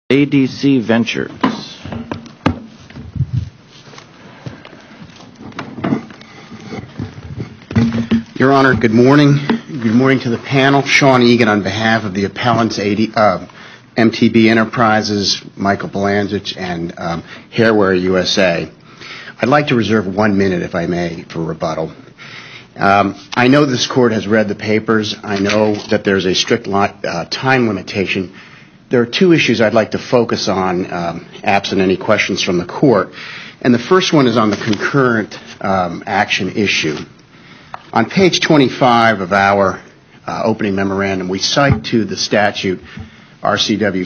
ADC Ventures. Your Honor, good morning. Good morning to the panel. Sean Egan on behalf of the appellants MTB Enterprises, Michael Belanzich, and Hairware USA. I'd like to reserve 1 minute, if I may, for rebuttal. I know this Court has read the papers. I know that there's a strict time limitation. There are two issues I'd like to focus on, absent any questions from the Court. And the first one is on the concurrent action issue. On page 25 of our opening memorandum, we cite to the statute RCW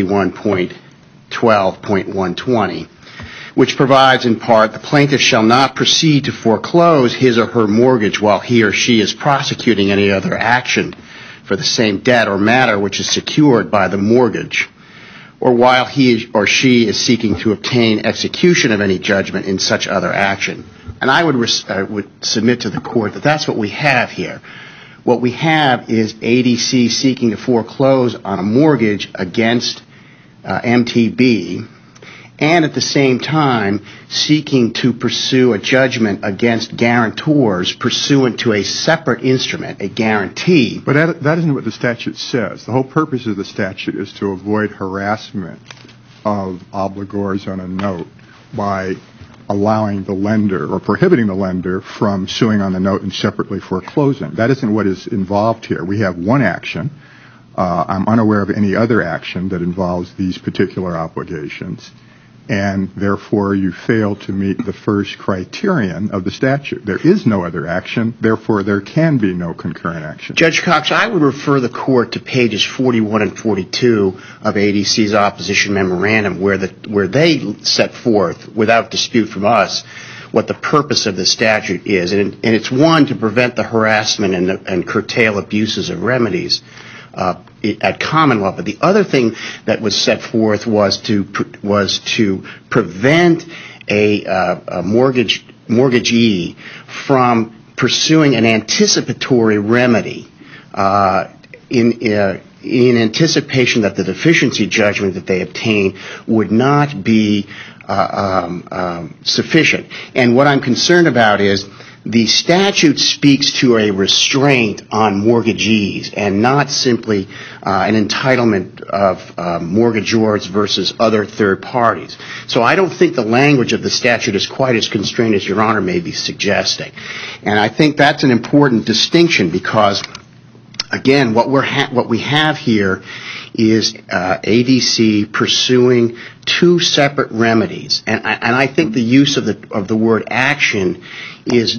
61.12.120, which provides in part, the plaintiff shall not proceed to foreclose his or her mortgage while he or she is prosecuting any other action for the same debt or matter which is secured by the mortgage, or while he or she is seeking to obtain execution of any judgment in such other action. And I would submit to the Court that that's what we have here. What we have is ADC seeking to foreclose on a mortgage against MTB, and at the same time seeking to pursue a judgment against guarantors pursuant to a separate instrument, a guarantee. But that isn't what the statute says. The whole purpose of the statute is to avoid harassment of obligors on a note by allowing the lender or prohibiting the lender from suing on the note and separately foreclosing. That isn't what is involved here. We have one action. I'm unaware of any other action that involves these particular obligations, and therefore you fail to meet the first criterion of the statute. There is no other action, therefore there can be no concurrent action. Judge Cox, I would refer the Court to pages 41 and 42 of ADC's opposition memorandum where they set forth, without dispute from us, what the purpose of the statute is. And it's one, to prevent the harassment and curtail abuses of remedies at common law. But the other thing that was set forth was to prevent a mortgagee from pursuing an anticipatory remedy in anticipation that the deficiency judgment that they obtain would not be sufficient. And what I'm concerned about is the statute speaks to a restraint on mortgagees and not simply an entitlement of mortgagors versus other third parties. So I don't think the language of the statute is quite as constrained as Your Honor may be suggesting. And I think that's an important distinction because, again, what we have here is ADC pursuing two separate remedies. And I think the use of the word action is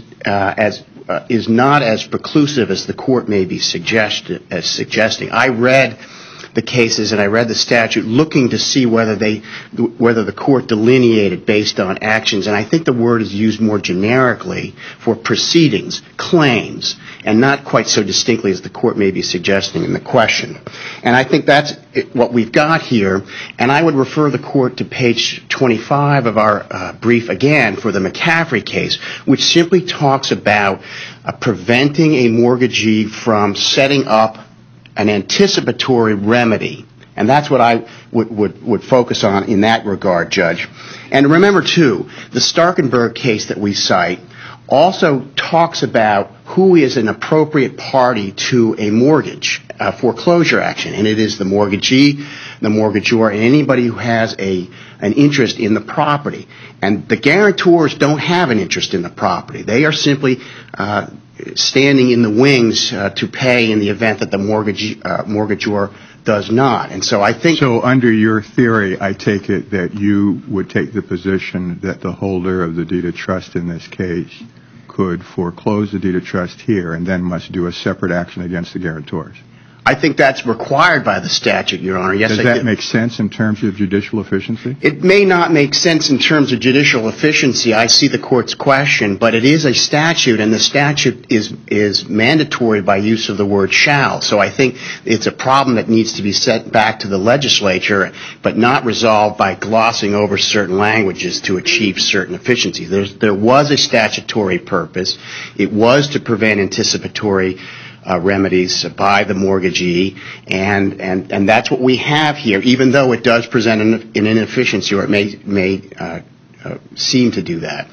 not as preclusive as the Court may be suggesting. I read the cases and I read the statute looking to see whether the Court delineated based on actions, and I think the word is used more generically for proceedings, claims, and not quite so distinctly as the Court may be suggesting in the question. And I think that's what we've got here, and I would refer the Court to page 25 of our brief again for the McCaffrey case, which simply talks about preventing a mortgagee from setting up an anticipatory remedy. And that's what I would focus on in that regard, Judge. And remember, too, the Starkenberg case that we cite also talks about who is an appropriate party to a mortgage, a foreclosure action. And it is the mortgagee, the mortgagor, and anybody who has an interest in the property. And the guarantors don't have an interest in the property. They are simply standing in the wings to pay in the event that the mortgagor does not. And so I think... So under your theory, I take it that you would take the position that the holder of the deed of trust in this case could foreclose the deed of trust here and then must do a separate action against the guarantors. I think that's required by the statute, Your Honor. Yes, Does that make sense in terms of judicial efficiency? It may not make sense in terms of judicial efficiency. I see the Court's question, but it is a statute, and the statute is mandatory by use of the word shall. So I think it's a problem that needs to be sent back to the legislature, but not resolved by glossing over certain languages to achieve certain efficiencies. There was a statutory purpose. It was to prevent anticipatory remedies by the mortgagee, and that's what we have here, even though it does present an inefficiency, or it may seem to do that.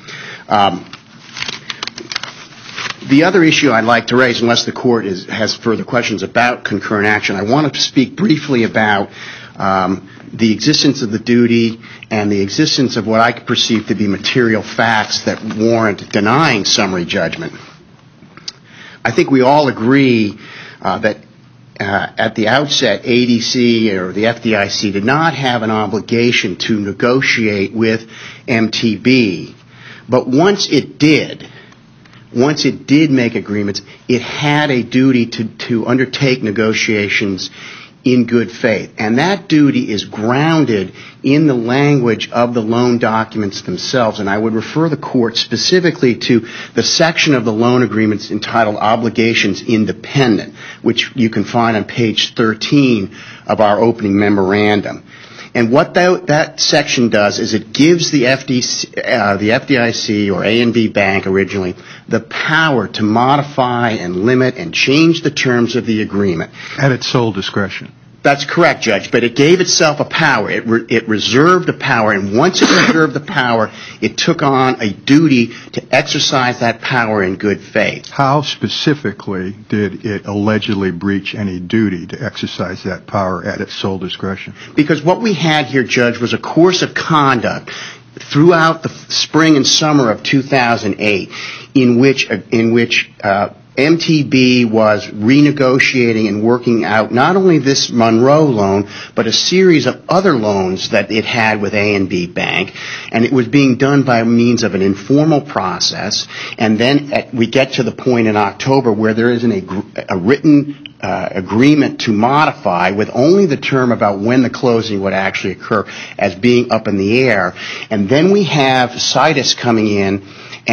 The other issue I'd like to raise, unless the Court has further questions about concurrent action, I want to speak briefly about the existence of the duty and the existence of what I perceive to be material facts that warrant denying summary judgment. I think we all agree that at the outset, ADC or the FDIC did not have an obligation to negotiate with MTB, but once it did make agreements, it had a duty to undertake negotiations in good faith. And that duty is grounded in the language of the loan documents themselves. And I would refer the Court specifically to the section of the loan agreements entitled Obligations Independent, which you can find on page 13 of our opening memorandum. And what that section does is it gives the FDIC or A&B Bank originally the power to modify and limit and change the terms of the agreement. At its sole discretion. That's correct, Judge, but it gave itself a power. It reserved a power, and once it reserved the power, it took on a duty to exercise that power in good faith. How specifically did it allegedly breach any duty to exercise that power at its sole discretion? Because what we had here, Judge, was a course of conduct throughout the spring and summer of 2008 in which MTB was renegotiating and working out not only this Monroe loan, but a series of other loans that it had with A&B Bank. And it was being done by means of an informal process. And then we get to the point in October where there isn't a written agreement to modify, with only the term about when the closing would actually occur as being up in the air. And then we have Citus coming in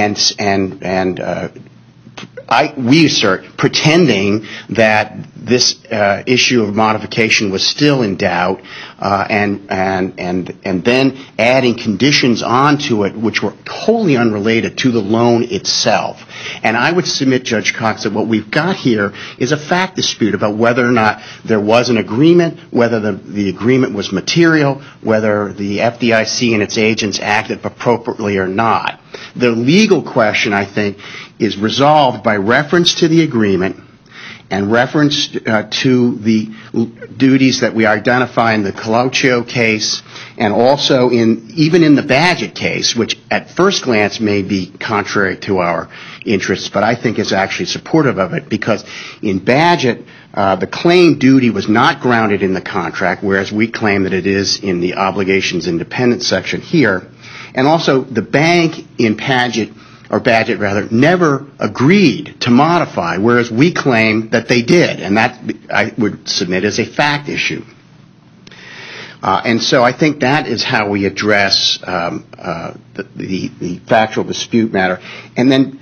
we assert, pretending that this issue of modification was still in doubt, and then adding conditions onto it which were wholly unrelated to the loan itself. And I would submit, Judge Cox, that what we've got here is a fact dispute about whether or not there was an agreement, whether the agreement was material, whether the FDIC and its agents acted appropriately or not. The legal question, I think, is resolved by reference to the agreement and reference to the duties that we identify in the Colauccio case, and also even in the Badgett case, which at first glance may be contrary to our interests, but I think is actually supportive of it, because in Badgett, the claim duty was not grounded in the contract, whereas we claim that it is in the obligations independent section here. And also, the bank in Badgett never agreed to modify, whereas we claim that they did, and that I would submit as a fact issue. And so I think that is how we address the factual dispute matter. And then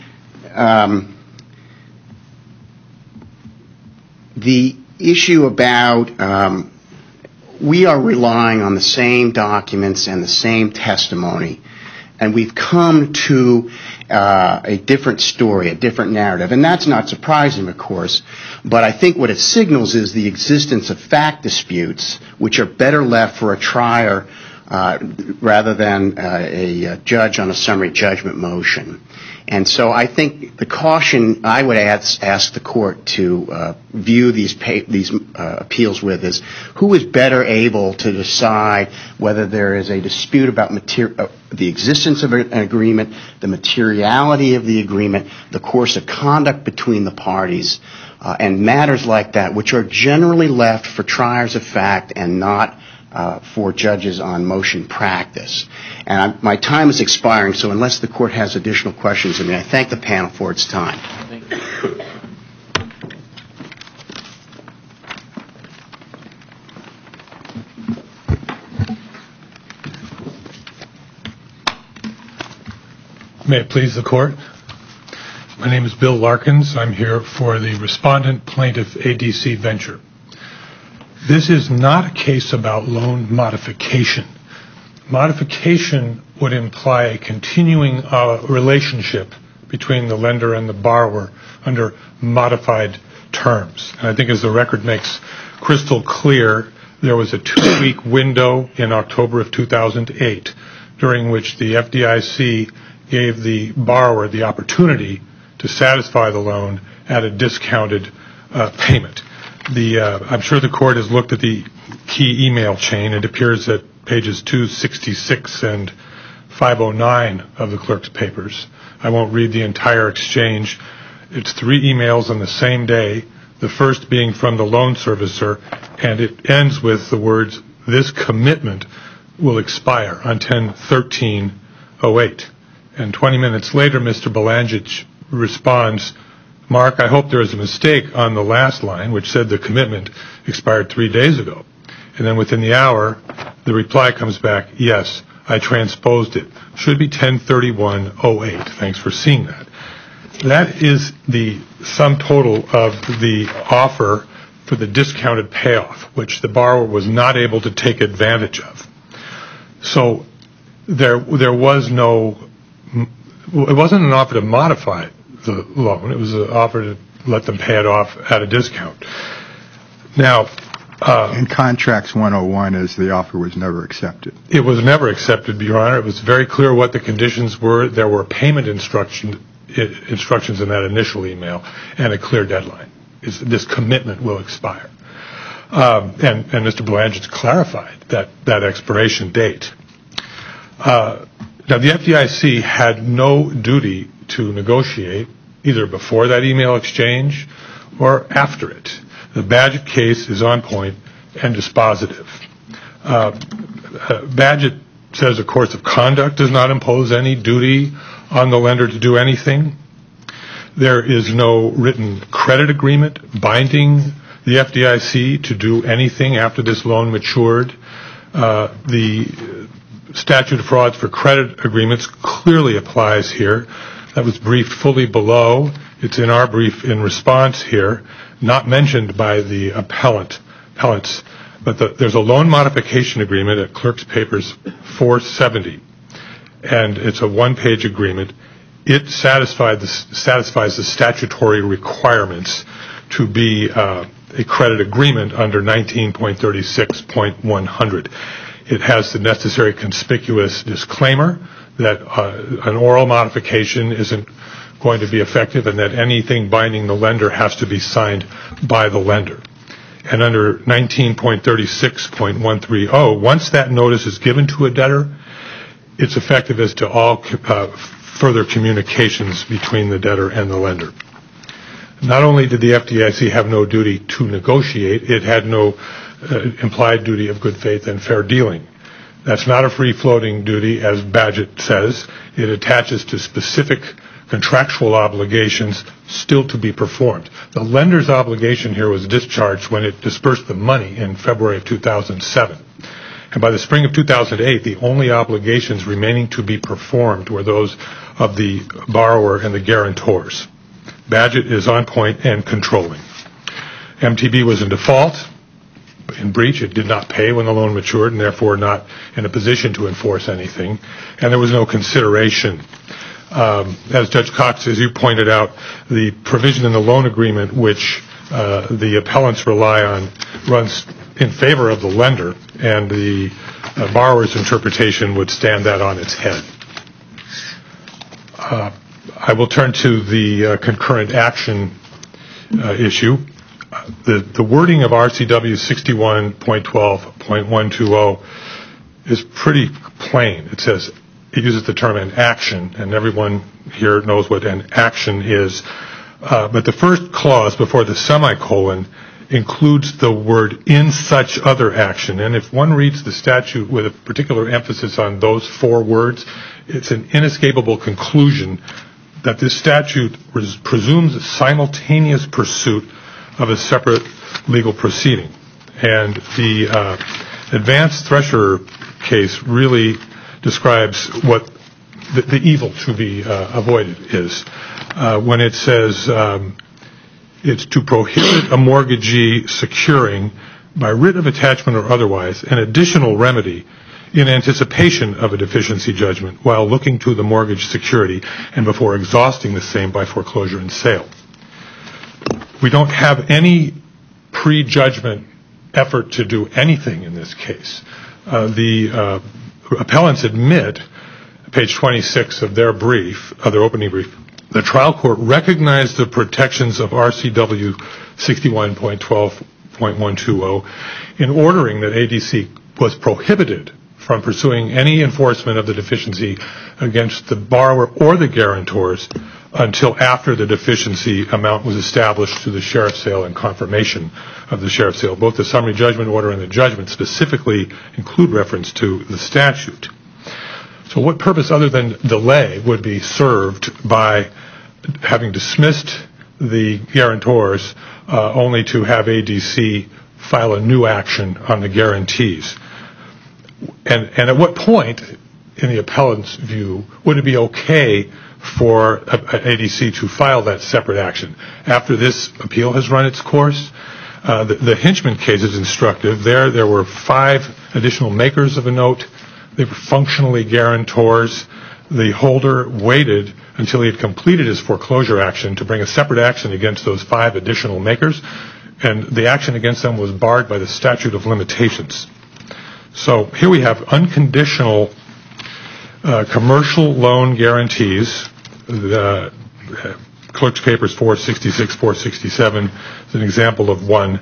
the issue about we are relying on the same documents and the same testimony, and we've come to a different story, a different narrative. And that's not surprising, of course, but I think what it signals is the existence of fact disputes, which are better left for a trier rather than a judge on a summary judgment motion. And so I think the caution I would ask the Court to view these appeals with is who is better able to decide whether there is a dispute about the existence of an agreement, the materiality of the agreement, the course of conduct between the parties, and matters like that, which are generally left for triers of fact and not for judges on motion practice. And my time is expiring, so unless the Court has additional questions of me, I thank the panel for its time. Thank you. May it please the Court. My name is Bill Larkins. I'm here for the respondent plaintiff ADC Venture. This is not a case about loan modification. Modification would imply a continuing relationship between the lender and the borrower under modified terms. And I think as the record makes crystal clear, there was a 2-week window in October of 2008 during which the FDIC gave the borrower the opportunity to satisfy the loan at a discounted payment. I'm sure the court has looked at the key email chain. It appears at pages 266 and 509 of the clerk's papers. I won't read the entire exchange. It's 3 emails on the same day, the first being from the loan servicer, and it ends with the words, "This commitment will expire on 10/13/08. And 20 minutes later, Mr. Belangic responds, "Mark, I hope there is a mistake on the last line, which said the commitment expired 3 days ago." And then within the hour, the reply comes back, "Yes, I transposed it. Should be 10/31/08. Thanks for seeing that." That is the sum total of the offer for the discounted payoff, which the borrower was not able to take advantage of. So there was no, it wasn't an offer to modify the loan. It was an offer to let them pay it off at a discount. Now, in Contracts 101, as the offer was never accepted. It was never accepted, Your Honor. It was very clear what the conditions were. There were payment instructions in that initial email and a clear deadline. This commitment will expire. And Mr. Belangic clarified that expiration date. Now, the FDIC had no duty to negotiate either before that email exchange or after it. The Badgett case is on point and dispositive. Badgett says a course of conduct does not impose any duty on the lender to do anything. There is no written credit agreement binding the FDIC to do anything after this loan matured. The statute of frauds for credit agreements clearly applies here. That was briefed fully below. It's in our brief in response here, not mentioned by the appellants. But there's a loan modification agreement at Clerk's Papers 470, and it's a 1-page agreement. It satisfies the statutory requirements to be a credit agreement under 19.36.100. It has the necessary conspicuous disclaimer that an oral modification isn't going to be effective and that anything binding the lender has to be signed by the lender. And under 19.36.130, once that notice is given to a debtor, it's effective as to all further communications between the debtor and the lender. Not only did the FDIC have no duty to negotiate, it had no implied duty of good faith and fair dealing. That's not a free-floating duty, as Badgett says. It attaches to specific contractual obligations still to be performed. The lender's obligation here was discharged when it dispersed the money in February of 2007. And by the spring of 2008, the only obligations remaining to be performed were those of the borrower and the guarantors. Badgett is on point and controlling. MTB was in default, in breach. It did not pay when the loan matured and therefore not in a position to enforce anything. And there was no consideration. As Judge Cox, as you pointed out, the provision in the loan agreement which the appellants rely on runs in favor of the lender, and the borrower's interpretation would stand that on its head. I will turn to the concurrent action issue. The wording of RCW 61.12.120 is pretty plain. It says, it uses the term an action, and everyone here knows what an action is. But the first clause before the semicolon includes the word in such other action. And if one reads the statute with a particular emphasis on those 4 words, it's an inescapable conclusion that this statute presumes simultaneous pursuit of a separate legal proceeding. And the Advanced Thresher case really describes what the evil to be avoided is. When it says it's to prohibit a mortgagee securing, by writ of attachment or otherwise, an additional remedy in anticipation of a deficiency judgment while looking to the mortgage security and before exhausting the same by foreclosure and sale. We don't have any prejudgment effort to do anything in this case. The appellants admit, page 26 of their brief, of their opening brief, the trial court recognized the protections of RCW 61.12.120 in ordering that ADC was prohibited from pursuing any enforcement of the deficiency against the borrower or the guarantors until after the deficiency amount was established through the sheriff's sale and confirmation of the sheriff's sale. Both the summary judgment order and the judgment specifically include reference to the statute. So what purpose other than delay would be served by having dismissed the guarantors only to have ADC file a new action on the guarantees? And at what point, in the appellant's view, would it be okay for ADC to file that separate action? After this appeal has run its course, the Hinchman case is instructive. There were 5 additional makers of a note. They were functionally guarantors. The holder waited until he had completed his foreclosure action to bring a separate action against those 5 additional makers, and the action against them was barred by the statute of limitations. So here we have unconditional commercial loan guarantees. The Clerk's Papers 466, 467 is an example of one.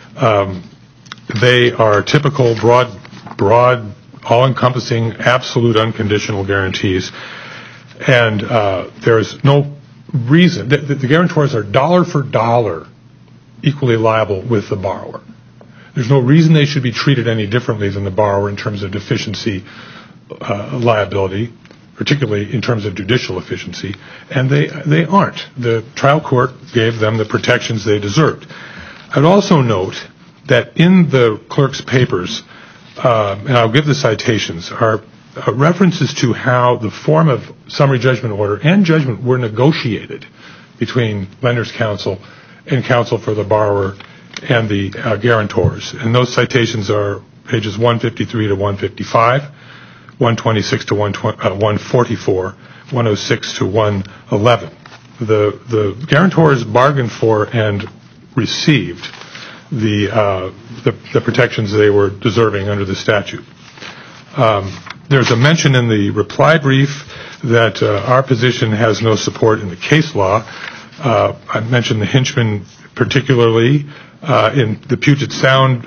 They are typical, broad, all-encompassing, absolute unconditional guarantees. And there is no reason. The guarantors are dollar for dollar equally liable with the borrower. There's no reason they should be treated any differently than the borrower in terms of deficiency liability, particularly in terms of judicial efficiency, and they aren't. The trial court gave them the protections they deserved. I'd also note that in the clerk's papers, and I'll give the citations, are references to how the form of summary judgment order and judgment were negotiated between lender's counsel and counsel for the borrower and the guarantors. And those citations are pages 153 to 155, 126 to 144, 106 to 111. The guarantors bargained for and received the protections they were deserving under the statute. There's a mention in the reply brief that our position has no support in the case law. I mentioned the Hinchman particularly in the Puget Sound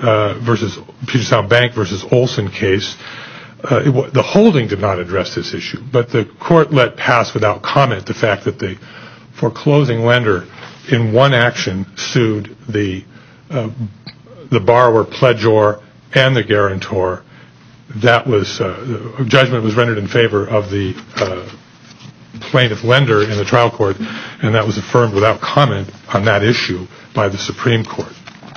Bank versus Olson case. The holding did not address this issue, but the court let pass without comment the fact that the foreclosing lender in one action sued the borrower, pledgor, and the guarantor. That was judgment was rendered in favor of the plaintiff lender in the trial court, and that was affirmed without comment on that issue by the Supreme Court.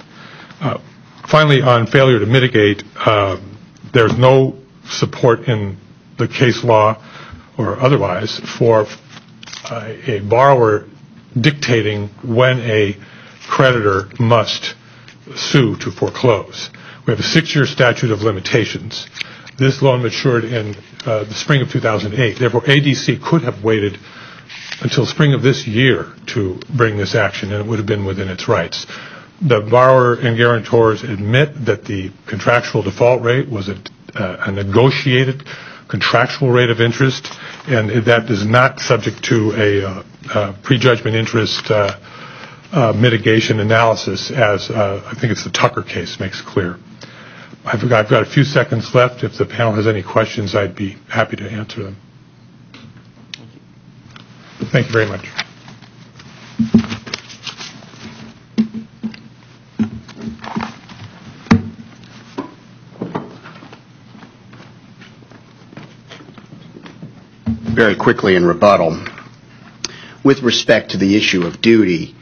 Finally, on failure to mitigate, there's no support in the case law or otherwise for a borrower dictating when a creditor must sue to foreclose. We have a 6-year statute of limitations. This loan matured in the spring of 2008. Therefore, ADC could have waited until spring of this year to bring this action, and it would have been within its rights. The borrower and guarantors admit that the contractual default rate was a negotiated contractual rate of interest, and that is not subject to a prejudgment interest mitigation analysis, as I think it's the Tucker case makes clear. I've got a few seconds left. If the panel has any questions, I'd be happy to answer them. Thank you very much. Very quickly in rebuttal, with respect to the issue of duty,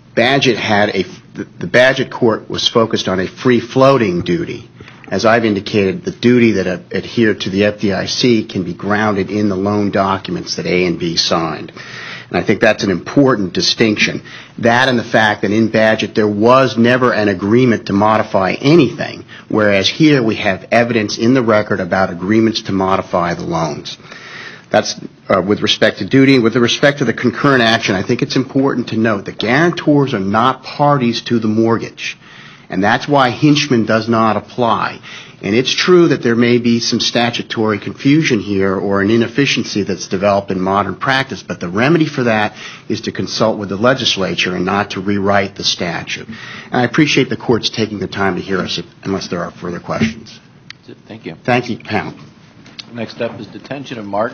the Badgett court was focused on a free-floating duty. As I've indicated, the duty that adhered to the FDIC can be grounded in the loan documents that A and B signed. And I think that's an important distinction. That and the fact that in Badgett there was never an agreement to modify anything, whereas here we have evidence in the record about agreements to modify the loans. That's with respect to duty. With respect to the concurrent action, I think it's important to note that guarantors are not parties to the mortgage, and that's why Hinchman does not apply. And it's true that there may be some statutory confusion here or an inefficiency that's developed in modern practice, but the remedy for that is to consult with the legislature and not to rewrite the statute. And I appreciate the court's taking the time to hear us, unless there are further questions. That's it. Thank you. Thank you, panel. Next up is detention of Martin